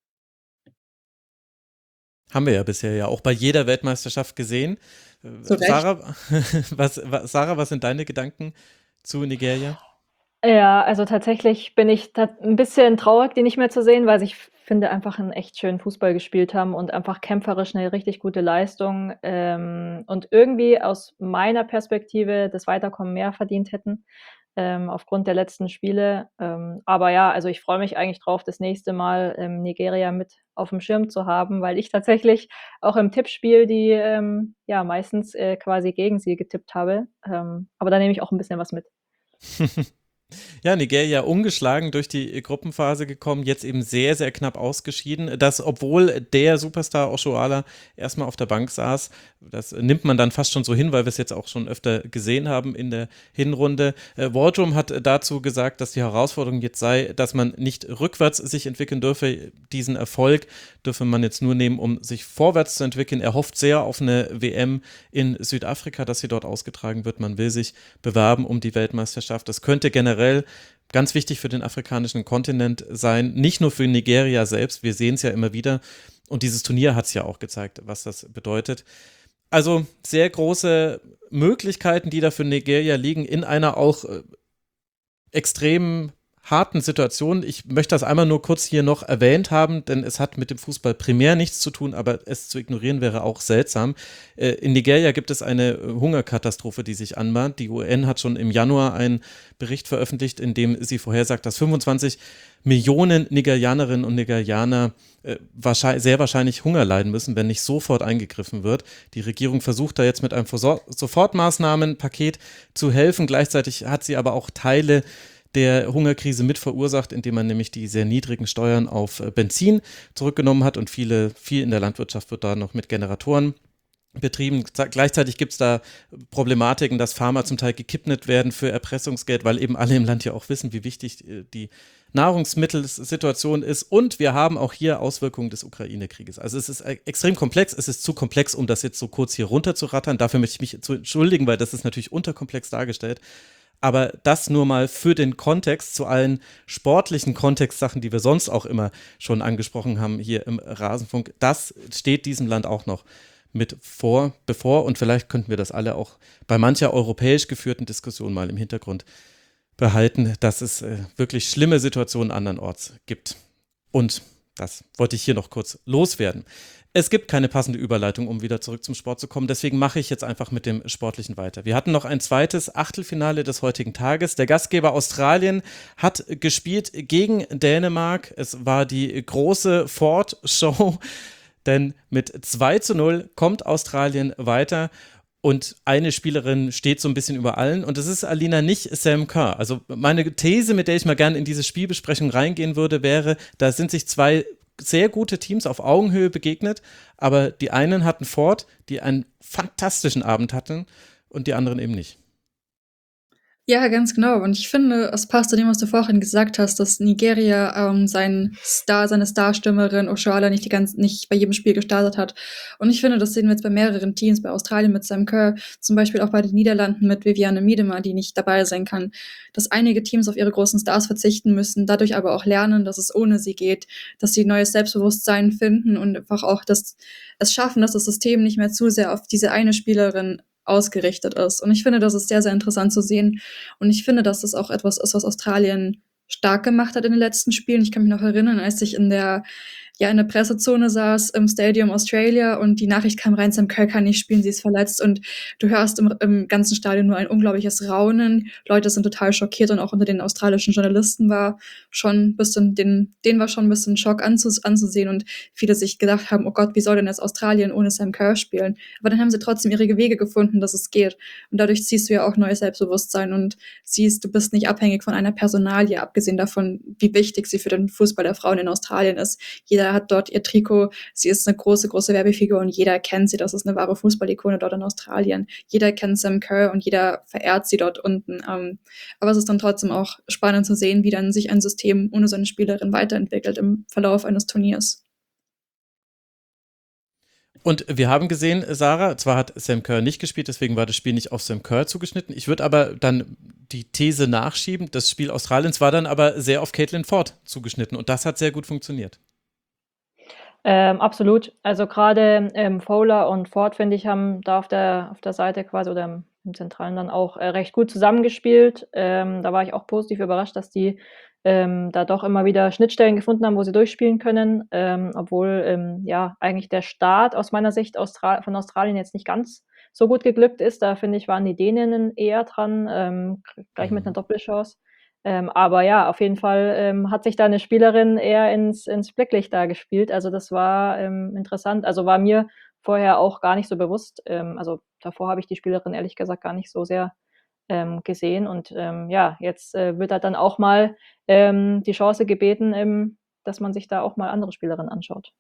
Haben wir ja bisher ja auch bei jeder Weltmeisterschaft gesehen. Zu Recht. Sarah, was sind deine Gedanken zu Nigeria? Ja, also tatsächlich bin ich ein bisschen traurig, die nicht mehr zu sehen, weil ich finde, einfach einen echt schönen Fußball gespielt haben und einfach kämpferisch eine richtig gute Leistung, und irgendwie aus meiner Perspektive das Weiterkommen mehr verdient hätten, aufgrund der letzten Spiele. Aber ja, also ich freue mich eigentlich drauf, das nächste Mal, Nigeria mit auf dem Schirm zu haben, weil ich tatsächlich auch im Tippspiel die, ja, meistens, quasi gegen sie getippt habe. Aber da nehme ich auch ein bisschen was mit. Ja, Nigeria ungeschlagen durch die Gruppenphase gekommen, jetzt eben sehr, sehr knapp ausgeschieden. Das, obwohl der Superstar Oshoala erstmal auf der Bank saß. Das nimmt man dann fast schon so hin, weil wir es jetzt auch schon öfter gesehen haben in der Hinrunde. Wardrum hat dazu gesagt, dass die Herausforderung jetzt sei, dass man nicht rückwärts sich entwickeln dürfe. Diesen Erfolg dürfe man jetzt nur nehmen, um sich vorwärts zu entwickeln. Er hofft sehr auf eine WM in Südafrika, dass sie dort ausgetragen wird. Man will sich bewerben um die Weltmeisterschaft. Das könnte generell ganz wichtig für den afrikanischen Kontinent sein, nicht nur für Nigeria selbst, wir sehen es ja immer wieder und dieses Turnier hat es ja auch gezeigt, was das bedeutet. Also sehr große Möglichkeiten, die da für Nigeria liegen, in einer auch extrem harten Situation. Ich möchte das einmal nur kurz hier noch erwähnt haben, denn es hat mit dem Fußball primär nichts zu tun, aber es zu ignorieren wäre auch seltsam. In Nigeria gibt es eine Hungerkatastrophe, die sich anbahnt. Die UN hat schon im Januar einen Bericht veröffentlicht, in dem sie vorhersagt, dass 25 Millionen Nigerianerinnen und Nigerianer sehr wahrscheinlich Hunger leiden müssen, wenn nicht sofort eingegriffen wird. Die Regierung versucht da jetzt mit einem Sofortmaßnahmenpaket zu helfen. Gleichzeitig hat sie aber auch Teile der Hungerkrise mit verursacht, indem man nämlich die sehr niedrigen Steuern auf Benzin zurückgenommen hat und viel in der Landwirtschaft wird da noch mit Generatoren betrieben. Gleichzeitig gibt es da Problematiken, dass Farmer zum Teil gekidnappt werden für Erpressungsgeld, weil eben alle im Land ja auch wissen, wie wichtig die Nahrungsmittelsituation ist und wir haben auch hier Auswirkungen des Ukraine-Krieges. Also es ist extrem komplex, es ist zu komplex, um das jetzt so kurz hier runterzurattern. Dafür möchte ich mich entschuldigen, weil das ist natürlich unterkomplex dargestellt. Aber das nur mal für den Kontext zu allen sportlichen Kontextsachen, die wir sonst auch immer schon angesprochen haben hier im Rasenfunk. Das steht diesem Land auch noch bevor und vielleicht könnten wir das alle auch bei mancher europäisch geführten Diskussion mal im Hintergrund behalten, dass es wirklich schlimme Situationen andernorts gibt. Und Das wollte ich hier noch kurz loswerden. Es gibt keine passende Überleitung, um wieder zurück zum Sport zu kommen. Deswegen mache ich jetzt einfach mit dem Sportlichen weiter. Wir hatten noch ein zweites Achtelfinale des heutigen Tages. Der Gastgeber Australien hat gespielt gegen Dänemark. Es war die große Ford-Show, denn mit 2:0 kommt Australien weiter. Und eine Spielerin steht so ein bisschen über allen und das ist, Alina, nicht Sam Kerr. Also meine These, mit der ich mal gerne in diese Spielbesprechung reingehen würde, wäre, da sind sich zwei sehr gute Teams auf Augenhöhe begegnet, aber die einen hatten Ford, die einen fantastischen Abend hatten und die anderen eben nicht. Ja, ganz genau. Und ich finde, es passt zu dem, was du vorhin gesagt hast, dass Nigeria seine Starstürmerin Oshoala nicht bei jedem Spiel gestartet hat. Und ich finde, das sehen wir jetzt bei mehreren Teams, bei Australien mit Sam Kerr, zum Beispiel auch bei den Niederlanden mit Viviane Miedema, die nicht dabei sein kann, dass einige Teams auf ihre großen Stars verzichten müssen, dadurch aber auch lernen, dass es ohne sie geht, dass sie neues Selbstbewusstsein finden und einfach auch es schaffen, dass das System nicht mehr zu sehr auf diese eine Spielerin ausgerichtet ist. Und ich finde, das ist sehr, sehr interessant zu sehen. Und ich finde, dass das auch etwas ist, was Australien stark gemacht hat in den letzten Spielen. Ich kann mich noch erinnern, als ich in der Pressezone saß im Stadium Australia und die Nachricht kam rein, Sam Kerr kann nicht spielen, sie ist verletzt und du hörst im ganzen Stadion nur ein unglaubliches Raunen. Leute sind total schockiert und auch unter den australischen Journalisten war schon ein bisschen, denen war schon ein bisschen Schock anzusehen und viele sich gedacht haben, oh Gott, wie soll denn jetzt Australien ohne Sam Kerr spielen? Aber dann haben sie trotzdem ihre Wege gefunden, dass es geht. Und dadurch ziehst du ja auch neues Selbstbewusstsein und siehst, du bist nicht abhängig von einer Personalie, abgesehen davon, wie wichtig sie für den Fußball der Frauen in Australien ist. Jeder hat dort ihr Trikot. Sie ist eine große, große Werbefigur und jeder kennt sie. Das ist eine wahre Fußballikone dort in Australien. Jeder kennt Sam Kerr und jeder verehrt sie dort unten. Aber es ist dann trotzdem auch spannend zu sehen, wie dann sich ein System ohne so eine Spielerin weiterentwickelt im Verlauf eines Turniers. Und wir haben gesehen, Sarah, zwar hat Sam Kerr nicht gespielt, deswegen war das Spiel nicht auf Sam Kerr zugeschnitten. Ich würde aber dann die These nachschieben, das Spiel Australiens war dann aber sehr auf Caitlin Ford zugeschnitten und das hat sehr gut funktioniert. Absolut. Also gerade Fowler und Ford, finde ich, haben da auf der Seite quasi oder im Zentralen dann auch recht gut zusammengespielt. Da war ich auch positiv überrascht, dass die da doch immer wieder Schnittstellen gefunden haben, wo sie durchspielen können, obwohl eigentlich der Start aus meiner Sicht von Australien jetzt nicht ganz so gut geglückt ist. Da finde ich, waren die Däninnen eher dran, gleich mit einer Doppelchance. Aber ja, auf jeden Fall hat sich da eine Spielerin eher ins Blicklicht da gespielt. Also das war interessant. Also war mir vorher auch gar nicht so bewusst. Also davor habe ich die Spielerin ehrlich gesagt gar nicht so sehr gesehen. Und jetzt wird da dann auch mal die Chance gebeten, dass man sich da auch mal andere Spielerinnen anschaut.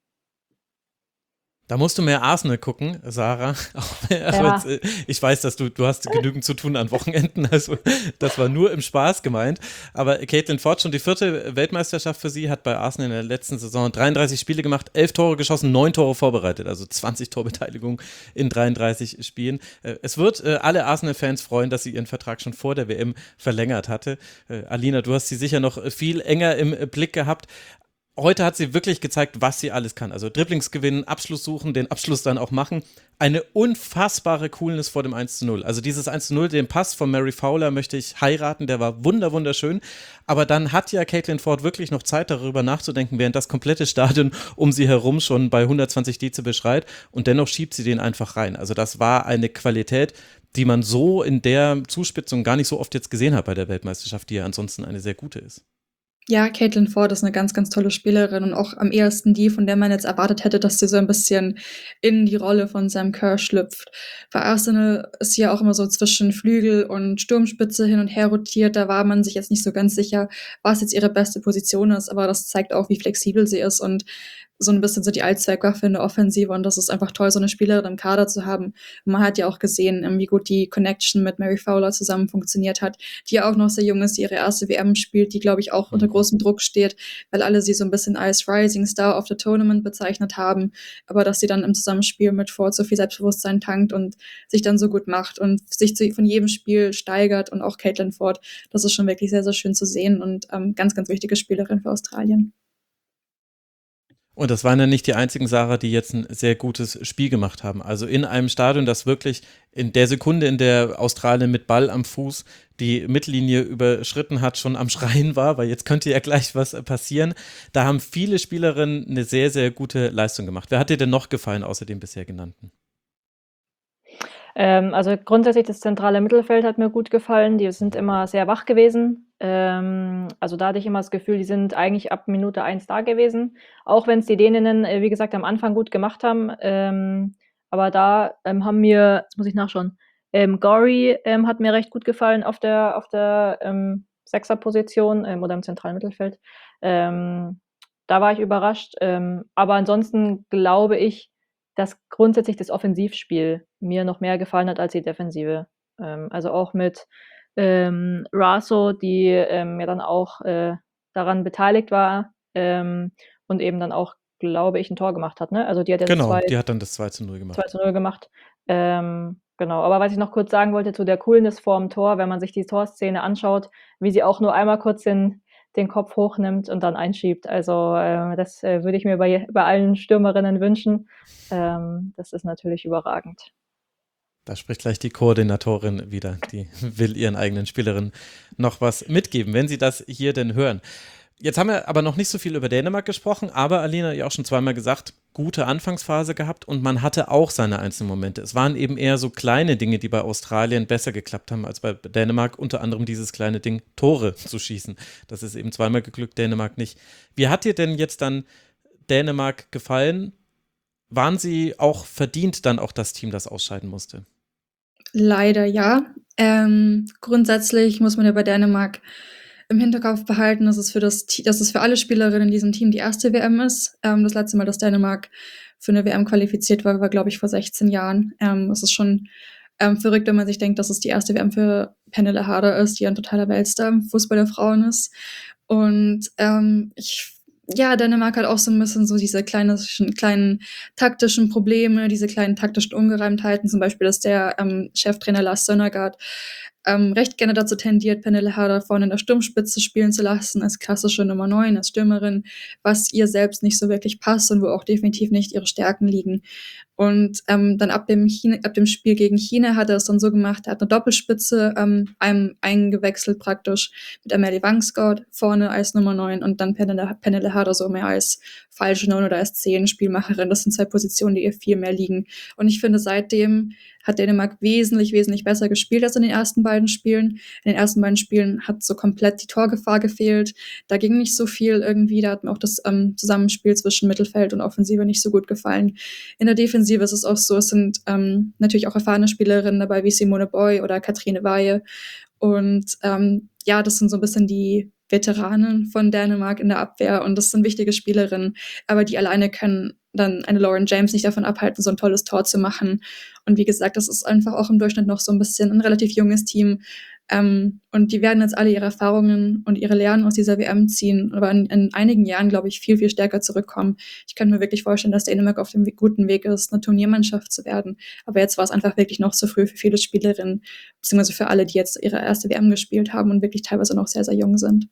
Da musst du mehr Arsenal gucken, Sarah. Ja. Ich weiß, dass du hast genügend zu tun an Wochenenden, also das war nur im Spaß gemeint. Aber Caitlin Ford, schon die 4. Weltmeisterschaft für sie, hat bei Arsenal in der letzten Saison 33 Spiele gemacht, 11 Tore geschossen, 9 Tore vorbereitet, also 20 Torbeteiligung in 33 Spielen. Es wird alle Arsenal-Fans freuen, dass sie ihren Vertrag schon vor der WM verlängert hatte. Alina, du hast sie sicher noch viel enger im Blick gehabt. Heute hat sie wirklich gezeigt, was sie alles kann. Also Dribblings gewinnen, Abschluss suchen, den Abschluss dann auch machen. Eine unfassbare Coolness vor dem 1:0. Also dieses 1:0, den Pass von Mary Fowler möchte ich heiraten, der war wunderschön. Aber dann hat ja Caitlin Ford wirklich noch Zeit, darüber nachzudenken, während das komplette Stadion um sie herum schon bei 120 Dezibel schreit. Und dennoch schiebt sie den einfach rein. Also das war eine Qualität, die man so in der Zuspitzung gar nicht so oft jetzt gesehen hat bei der Weltmeisterschaft, die ja ansonsten eine sehr gute ist. Ja, Caitlin Ford ist eine ganz, ganz tolle Spielerin und auch am ehesten die, von der man jetzt erwartet hätte, dass sie so ein bisschen in die Rolle von Sam Kerr schlüpft. Bei Arsenal ist sie ja auch immer so zwischen Flügel und Sturmspitze hin und her rotiert. Da war man sich jetzt nicht so ganz sicher, was jetzt ihre beste Position ist, aber das zeigt auch, wie flexibel sie ist und so ein bisschen so die Allzweckwaffe in der Offensive und das ist einfach toll, so eine Spielerin im Kader zu haben. Und man hat ja auch gesehen, wie gut die Connection mit Mary Fowler zusammen funktioniert hat, die ja auch noch sehr jung ist, die ihre erste WM spielt, die, glaube ich, auch unter großem Druck steht, weil alle sie so ein bisschen als Rising Star of the Tournament bezeichnet haben, aber dass sie dann im Zusammenspiel mit Ford so viel Selbstbewusstsein tankt und sich dann so gut macht und sich von jedem Spiel steigert und auch Caitlin Ford, das ist schon wirklich sehr, sehr schön zu sehen und ganz, ganz wichtige Spielerin für Australien. Und das waren ja nicht die einzigen, Sarah, die jetzt ein sehr gutes Spiel gemacht haben. Also in einem Stadion, das wirklich in der Sekunde, in der Australien mit Ball am Fuß die Mittellinie überschritten hat, schon am Schreien war, weil jetzt könnte ja gleich was passieren. Da haben viele Spielerinnen eine sehr, sehr gute Leistung gemacht. Wer hat dir denn noch gefallen, außer den bisher genannten? Also grundsätzlich das zentrale Mittelfeld hat mir gut gefallen. Die sind immer sehr wach gewesen. Also da hatte ich immer das Gefühl, die sind eigentlich ab Minute 1 da gewesen, auch wenn es die Däninnen, wie gesagt, am Anfang gut gemacht haben. Aber da haben mir, jetzt muss ich nachschauen, Gori hat mir recht gut gefallen auf der Sechserposition oder im zentralen Mittelfeld. Da war ich überrascht. Aber ansonsten glaube ich, dass grundsätzlich das Offensivspiel mir noch mehr gefallen hat als die Defensive. Also auch mit Raso, die ja dann auch daran beteiligt war und eben dann auch, glaube ich, ein Tor gemacht hat. Ne? Also die hat ja das Genau, die hat dann das 2:0 gemacht. 2:0 gemacht. Genau, aber was ich noch kurz sagen wollte zu der Coolness vorm Tor, wenn man sich die Torszene anschaut, wie sie auch nur einmal kurz den Kopf hochnimmt und dann einschiebt. Also das würde ich mir bei allen Stürmerinnen wünschen. Das ist natürlich überragend. Da spricht gleich die Koordinatorin wieder. Die will ihren eigenen Spielerinnen noch was mitgeben, wenn sie das hier denn hören. Jetzt haben wir aber noch nicht so viel über Dänemark gesprochen, aber Alina hat ja auch schon zweimal gesagt, gute Anfangsphase gehabt und man hatte auch seine einzelnen Momente. Es waren eben eher so kleine Dinge, die bei Australien besser geklappt haben als bei Dänemark, unter anderem dieses kleine Ding, Tore zu schießen. Das ist eben zweimal geglückt, Dänemark nicht. Wie hat dir denn jetzt dann Dänemark gefallen? Waren sie auch verdient dann auch das Team, das ausscheiden musste? Leider ja. Grundsätzlich muss man ja bei Dänemark im Hinterkopf behalten, dass es für alle Spielerinnen in diesem Team die erste WM ist. Das letzte Mal, dass Dänemark für eine WM qualifiziert war, glaube ich, vor 16 Jahren. Es ist schon verrückt, wenn man sich denkt, dass es die erste WM für Pernille Harder ist, die ein totaler Weltstar im Fußball der Frauen ist. Und Dänemark hat auch so ein bisschen so diese kleinen taktischen Probleme, diese kleinen taktischen Ungereimtheiten, zum Beispiel, dass der Cheftrainer Lars Søndergaard recht gerne dazu tendiert, Pernille Harder vorne in der Sturmspitze spielen zu lassen, als klassische Nummer 9, als Stürmerin, was ihr selbst nicht so wirklich passt und wo auch definitiv nicht ihre Stärken liegen. Und dann ab dem Spiel gegen China hat er es dann so gemacht, er hat eine Doppelspitze eingewechselt praktisch mit Amelie Vangsgaard vorne als Nummer 9 und dann Pernille Harder so mehr als falsche 9 oder als 10 Spielmacherin. Das sind zwei Positionen, die ihr viel mehr liegen. Und ich finde, seitdem hat Dänemark wesentlich, wesentlich besser gespielt als in den ersten beiden Spielen. In den ersten beiden Spielen hat so komplett die Torgefahr gefehlt. Da ging nicht so viel irgendwie. Da hat mir auch das Zusammenspiel zwischen Mittelfeld und Offensive nicht so gut gefallen. In der Defensive ist es auch so, es sind natürlich auch erfahrene Spielerinnen dabei, wie Simone Boy oder Katrine Weihe. Und das sind so ein bisschen die Veteranen von Dänemark in der Abwehr und das sind wichtige Spielerinnen, aber die alleine können dann eine Lauren James nicht davon abhalten, so ein tolles Tor zu machen. Und wie gesagt, das ist einfach auch im Durchschnitt noch so ein bisschen ein relativ junges Team. Und die werden jetzt alle ihre Erfahrungen und ihre Lehren aus dieser WM ziehen, aber in einigen Jahren, glaube ich, viel, viel stärker zurückkommen. Ich kann mir wirklich vorstellen, dass Dänemark auf dem guten Weg ist, eine Turniermannschaft zu werden. Aber jetzt war es einfach wirklich noch zu früh für viele Spielerinnen, beziehungsweise für alle, die jetzt ihre erste WM gespielt haben und wirklich teilweise noch sehr, sehr jung sind.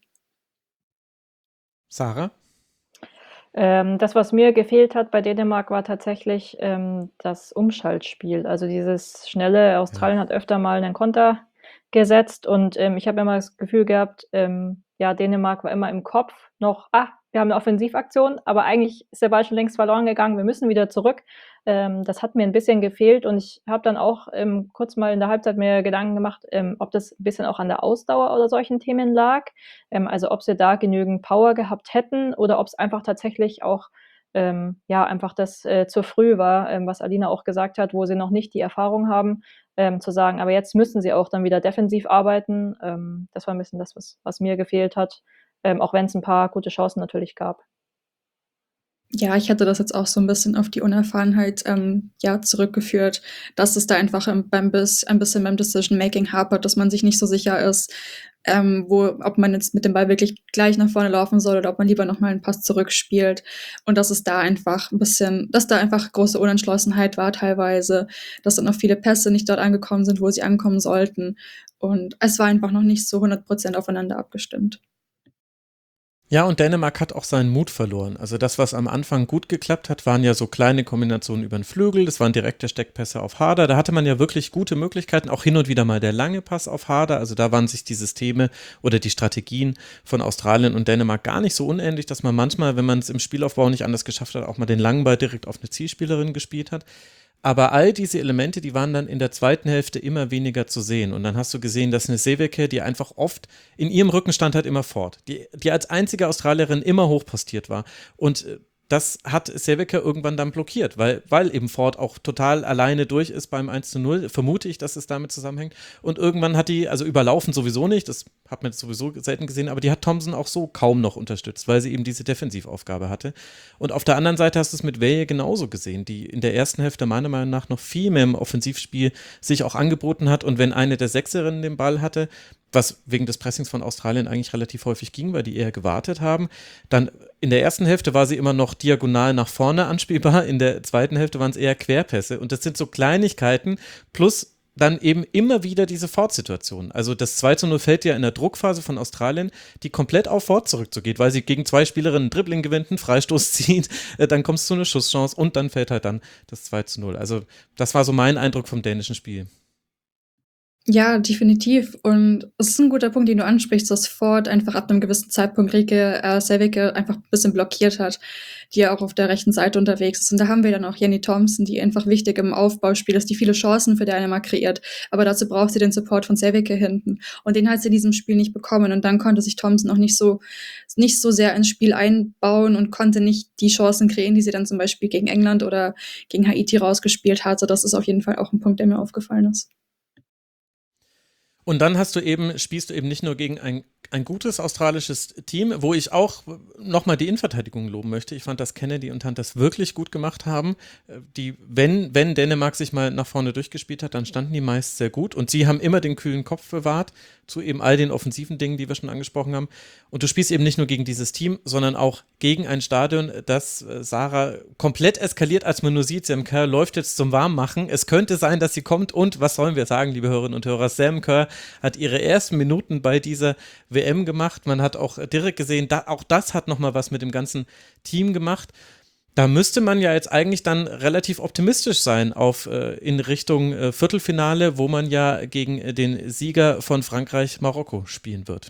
Sarah? Das, was mir gefehlt hat bei Dänemark, war tatsächlich das Umschaltspiel. Also dieses schnelle, Australien hat öfter mal einen Konter gesetzt und ich habe immer das Gefühl gehabt, Dänemark war immer im Kopf noch, wir haben eine Offensivaktion, aber eigentlich ist der Ball schon längst verloren gegangen, wir müssen wieder zurück. Das hat mir ein bisschen gefehlt und ich habe dann auch kurz mal in der Halbzeit mir Gedanken gemacht, ob das ein bisschen auch an der Ausdauer oder solchen Themen lag. Also ob sie da genügend Power gehabt hätten oder ob es einfach tatsächlich auch einfach das zu früh war, was Alina auch gesagt hat, wo sie noch nicht die Erfahrung haben, zu sagen, aber jetzt müssen sie auch dann wieder defensiv arbeiten. Das war ein bisschen das, was mir gefehlt hat, auch wenn es ein paar gute Chancen natürlich gab. Ja, ich hätte das jetzt auch so ein bisschen auf die Unerfahrenheit zurückgeführt, dass es da einfach ein bisschen beim Decision-Making hapert, dass man sich nicht so sicher ist, ob man jetzt mit dem Ball wirklich gleich nach vorne laufen soll oder ob man lieber noch mal einen Pass zurückspielt. Und dass es da einfach dass da einfach große Unentschlossenheit war teilweise, dass dann noch viele Pässe nicht dort angekommen sind, wo sie ankommen sollten. Und es war einfach noch nicht so 100% aufeinander abgestimmt. Ja, und Dänemark hat auch seinen Mut verloren. Also das, was am Anfang gut geklappt hat, waren ja so kleine Kombinationen über den Flügel. Das waren direkte Steckpässe auf Harder. Da hatte man ja wirklich gute Möglichkeiten. Auch hin und wieder mal der lange Pass auf Harder. Also da waren sich die Systeme oder die Strategien von Australien und Dänemark gar nicht so unähnlich, dass man manchmal, wenn man es im Spielaufbau nicht anders geschafft hat, auch mal den langen Ball direkt auf eine Zielspielerin gespielt hat. Aber all diese Elemente, die waren dann in der zweiten Hälfte immer weniger zu sehen. Und dann hast du gesehen, dass eine Seveke, die einfach oft in ihrem Rücken stand, halt immer fort. Die als einzige Australierin immer hochpostiert war. Und das hat Seveke irgendwann dann blockiert, weil eben Ford auch total alleine durch ist beim 1:0, vermute ich, dass es damit zusammenhängt. Und irgendwann hat die, also überlaufen sowieso nicht, das hat man jetzt sowieso selten gesehen, aber die hat Thompson auch so kaum noch unterstützt, weil sie eben diese Defensivaufgabe hatte. Und auf der anderen Seite hast du es mit Weje genauso gesehen, die in der ersten Hälfte meiner Meinung nach noch viel mehr im Offensivspiel sich auch angeboten hat. Und wenn eine der Sechserinnen den Ball hatte, was wegen des Pressings von Australien eigentlich relativ häufig ging, weil die eher gewartet haben, dann in der ersten Hälfte war sie immer noch diagonal nach vorne anspielbar, in der zweiten Hälfte waren es eher Querpässe und das sind so Kleinigkeiten plus dann eben immer wieder diese Ford-Situationen. Also das 2:0 fällt ja in der Druckphase von Australien, die komplett auf Ford zurückzugeht, weil sie gegen zwei Spielerinnen ein Dribbling gewinnt, einen Freistoß zieht, dann kommt es zu einer Schusschance und dann fällt halt dann das 2:0. Also das war so mein Eindruck vom dänischen Spiel. Ja, definitiv. Und es ist ein guter Punkt, den du ansprichst, dass Ford einfach ab einem gewissen Zeitpunkt Rieke Seveke einfach ein bisschen blockiert hat, die ja auch auf der rechten Seite unterwegs ist. Und da haben wir dann auch Jenny Thompson, die einfach wichtig im Aufbauspiel ist, die viele Chancen für Dänemark kreiert. Aber dazu braucht sie den Support von Seveke hinten. Und den hat sie in diesem Spiel nicht bekommen. Und dann konnte sich Thompson auch nicht so sehr ins Spiel einbauen und konnte nicht die Chancen kreieren, die sie dann zum Beispiel gegen England oder gegen Haiti rausgespielt hat. So, das ist auf jeden Fall auch ein Punkt, der mir aufgefallen ist. Und dann spielst du eben nicht nur gegen ein gutes australisches Team, wo ich auch nochmal die Innenverteidigung loben möchte. Ich fand, dass Kennedy und Hunt das wirklich gut gemacht haben. Wenn Dänemark sich mal nach vorne durchgespielt hat, dann standen die meist sehr gut. Und sie haben immer den kühlen Kopf bewahrt zu eben all den offensiven Dingen, die wir schon angesprochen haben. Und du spielst eben nicht nur gegen dieses Team, sondern auch gegen ein Stadion, das Sarah komplett eskaliert, als man nur sieht, Sam Kerr läuft jetzt zum Warmmachen. Es könnte sein, dass sie kommt und was sollen wir sagen, liebe Hörerinnen und Hörer, Sam Kerr hat ihre ersten Minuten bei dieser WM gemacht. Man hat auch direkt gesehen, auch das hat nochmal was mit dem ganzen Team gemacht. Da müsste man ja jetzt eigentlich dann relativ optimistisch sein in Richtung Viertelfinale, wo man ja gegen den Sieger von Frankreich-Marokko spielen wird.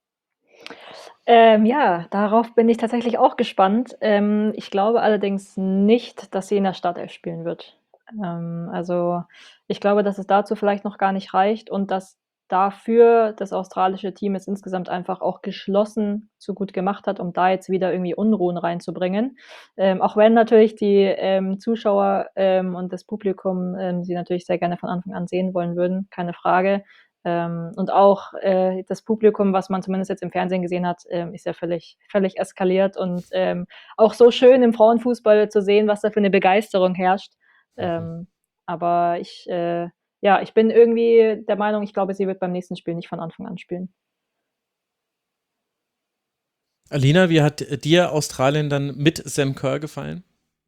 Ja, darauf bin ich tatsächlich auch gespannt. Ich glaube allerdings nicht, dass sie in der Startelf spielen wird. Also ich glaube, dass es dazu vielleicht noch gar nicht reicht und dass dafür das australische Team es insgesamt einfach auch geschlossen zu gut gemacht hat, um da jetzt wieder irgendwie Unruhen reinzubringen. Auch wenn natürlich die Zuschauer und das Publikum sie natürlich sehr gerne von Anfang an sehen wollen würden, keine Frage. Und auch das Publikum, was man zumindest jetzt im Fernsehen gesehen hat, ist ja völlig eskaliert und auch so schön im Frauenfußball zu sehen, was da für eine Begeisterung herrscht. Aber ich bin irgendwie der Meinung, ich glaube, sie wird beim nächsten Spiel nicht von Anfang an spielen. Alina, wie hat dir Australien dann mit Sam Kerr gefallen?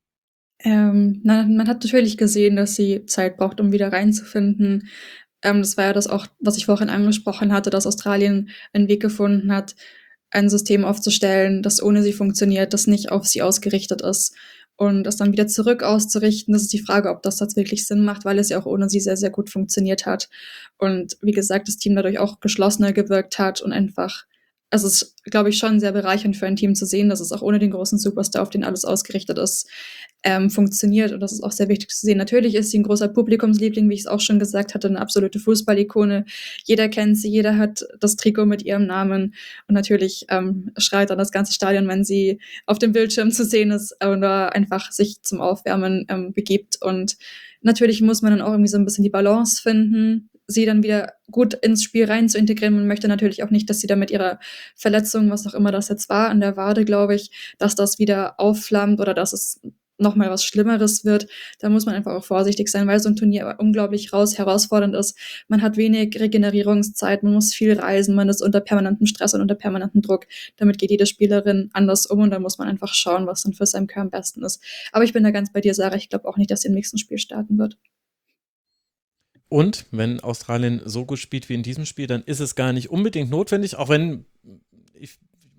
Man hat natürlich gesehen, dass sie Zeit braucht, um wieder reinzufinden. Das war ja das auch, was ich vorhin angesprochen hatte, dass Australien einen Weg gefunden hat, ein System aufzustellen, das ohne sie funktioniert, das nicht auf sie ausgerichtet ist. Und das dann wieder zurück auszurichten, das ist die Frage, ob das wirklich Sinn macht, weil es ja auch ohne sie sehr, sehr gut funktioniert hat. Und wie gesagt, das Team dadurch auch geschlossener gewirkt hat und einfach, es ist, glaube ich, schon sehr bereichernd für ein Team zu sehen, dass es auch ohne den großen Superstar, auf den alles ausgerichtet ist, funktioniert. Und das ist auch sehr wichtig zu sehen. Natürlich ist sie ein großer Publikumsliebling, wie ich es auch schon gesagt hatte, eine absolute Fußballikone. Jeder kennt sie, jeder hat das Trikot mit ihrem Namen. Und natürlich schreit dann das ganze Stadion, wenn sie auf dem Bildschirm zu sehen ist oder einfach sich zum Aufwärmen begibt. Und natürlich muss man dann auch irgendwie so ein bisschen die Balance finden, sie dann wieder gut ins Spiel rein zu integrieren. Man möchte natürlich auch nicht, dass sie da mit ihrer Verletzung, was auch immer das jetzt war, an der Wade, glaube ich, dass das wieder aufflammt oder dass es nochmal was Schlimmeres wird. Da muss man einfach auch vorsichtig sein, weil so ein Turnier unglaublich herausfordernd ist. Man hat wenig Regenerierungszeit, man muss viel reisen, man ist unter permanentem Stress und unter permanentem Druck. Damit geht jede Spielerin anders um und da muss man einfach schauen, was dann für Sam Kerr am besten ist. Aber ich bin da ganz bei dir, Sarah. Ich glaube auch nicht, dass sie im nächsten Spiel starten wird. Und wenn Australien so gut spielt wie in diesem Spiel, dann ist es gar nicht unbedingt notwendig, auch wenn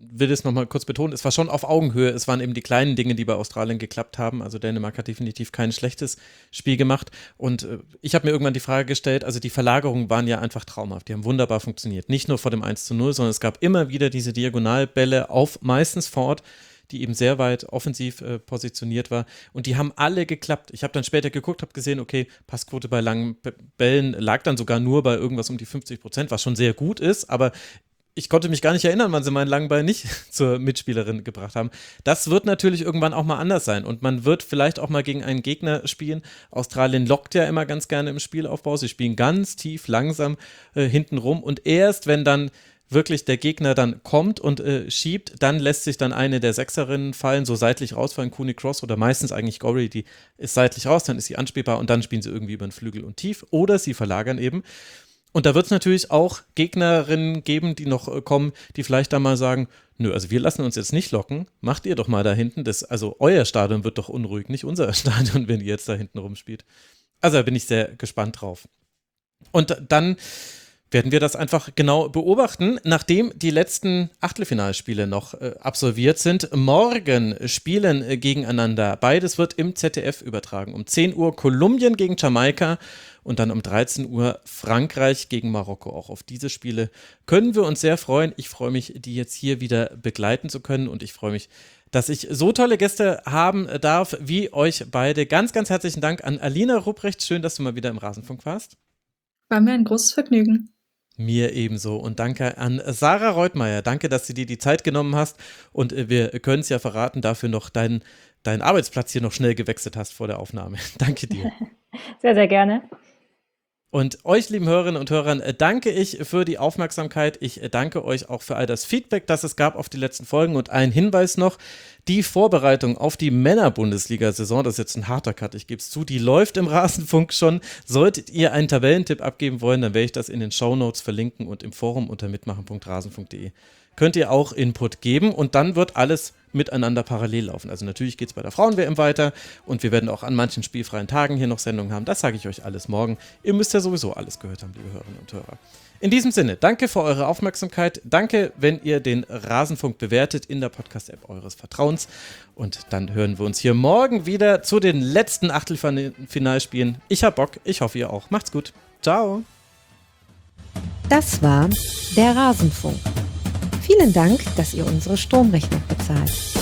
will das nochmal kurz betonen, es war schon auf Augenhöhe, es waren eben die kleinen Dinge, die bei Australien geklappt haben, also Dänemark hat definitiv kein schlechtes Spiel gemacht und ich habe mir irgendwann die Frage gestellt, also die Verlagerungen waren ja einfach traumhaft, die haben wunderbar funktioniert, nicht nur vor dem 1:0, sondern es gab immer wieder diese Diagonalbälle auf meistens Ford, die eben sehr weit offensiv positioniert war und die haben alle geklappt. Ich habe dann später geguckt, habe gesehen, okay, Passquote bei langen Bällen lag dann sogar nur bei irgendwas um die 50%, was schon sehr gut ist, aber ich konnte mich gar nicht erinnern, wann sie meinen langen Ball nicht zur Mitspielerin gebracht haben. Das wird natürlich irgendwann auch mal anders sein und man wird vielleicht auch mal gegen einen Gegner spielen. Australien lockt ja immer ganz gerne im Spielaufbau. Sie spielen ganz tief, langsam hinten rum und erst wenn dann wirklich der Gegner dann kommt und schiebt, dann lässt sich dann eine der Sechserinnen fallen, so seitlich rausfallen, Cooney Cross oder meistens eigentlich Gorry, die ist seitlich raus, dann ist sie anspielbar und dann spielen sie irgendwie über den Flügel und tief oder sie verlagern eben. Und da wird es natürlich auch Gegnerinnen geben, die noch kommen, die vielleicht da mal sagen, nö, also wir lassen uns jetzt nicht locken, macht ihr doch mal da hinten, also euer Stadion wird doch unruhig, nicht unser Stadion, wenn ihr jetzt da hinten rumspielt. Also da bin ich sehr gespannt drauf. Und dann werden wir das einfach genau beobachten, nachdem die letzten Achtelfinalspiele noch absolviert sind. Morgen spielen gegeneinander. Beides wird im ZDF übertragen. Um 10 Uhr Kolumbien gegen Jamaika und dann um 13 Uhr Frankreich gegen Marokko. Auch auf diese Spiele können wir uns sehr freuen. Ich freue mich, die jetzt hier wieder begleiten zu können und ich freue mich, dass ich so tolle Gäste haben darf wie euch beide. Ganz, ganz herzlichen Dank an Alina Rupprecht. Schön, dass du mal wieder im Rasenfunk warst. War mir ein großes Vergnügen. Mir ebenso und danke an Sarah Reutmeier. Danke, dass du dir die Zeit genommen hast und wir können es ja verraten, dafür noch deinen Arbeitsplatz hier noch schnell gewechselt hast vor der Aufnahme. Danke dir. Sehr, sehr gerne. Und euch, lieben Hörerinnen und Hörern, danke ich für die Aufmerksamkeit. Ich danke euch auch für all das Feedback, das es gab auf die letzten Folgen. Und ein Hinweis noch, die Vorbereitung auf die Männer-Bundesliga-Saison, das ist jetzt ein harter Cut, ich gebe es zu, die läuft im Rasenfunk schon. Solltet ihr einen Tabellentipp abgeben wollen, dann werde ich das in den Shownotes verlinken und im Forum unter mitmachen.rasen.de könnt ihr auch Input geben und dann wird alles miteinander parallel laufen. Also natürlich geht es bei der Frauen-WM weiter und wir werden auch an manchen spielfreien Tagen hier noch Sendungen haben. Das sage ich euch alles morgen. Ihr müsst ja sowieso alles gehört haben, liebe Hörerinnen und Hörer. In diesem Sinne, danke für eure Aufmerksamkeit. Danke, wenn ihr den Rasenfunk bewertet in der Podcast-App eures Vertrauens. Und dann hören wir uns hier morgen wieder zu den letzten Achtelfinalspielen. Ich hab Bock, ich hoffe ihr auch. Macht's gut. Ciao. Das war der Rasenfunk. Vielen Dank, dass ihr unsere Stromrechnung bezahlt.